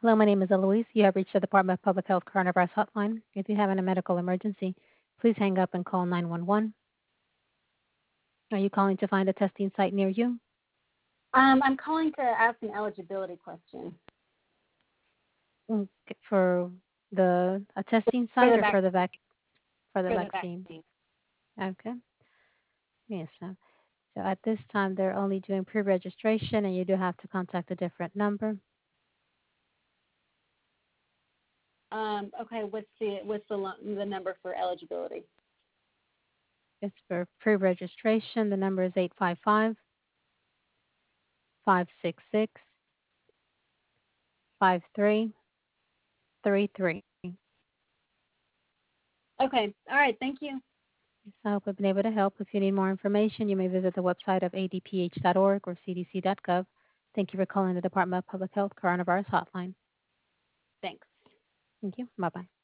Hello, my name is Eloise. You have reached the Department of Public Health Coronavirus Hotline. If you have a medical emergency, please hang up and call 911. Are you calling to find a testing site near you? I'm calling to ask an eligibility question For a testing for site the or vac- for the for the vaccine? vaccine. Okay. Yes, ma'am. So at this time, they're only doing pre-registration, and you do have to contact a different number. Okay, what's the number for eligibility? It's for pre-registration. The number is 855-566-5333. Okay, all right, thank you. I hope I've been able to help. If you need more information, you may visit the website of adph.org or cdc.gov. Thank you for calling the Department of Public Health Coronavirus Hotline. Thanks. Thank you. Bye bye.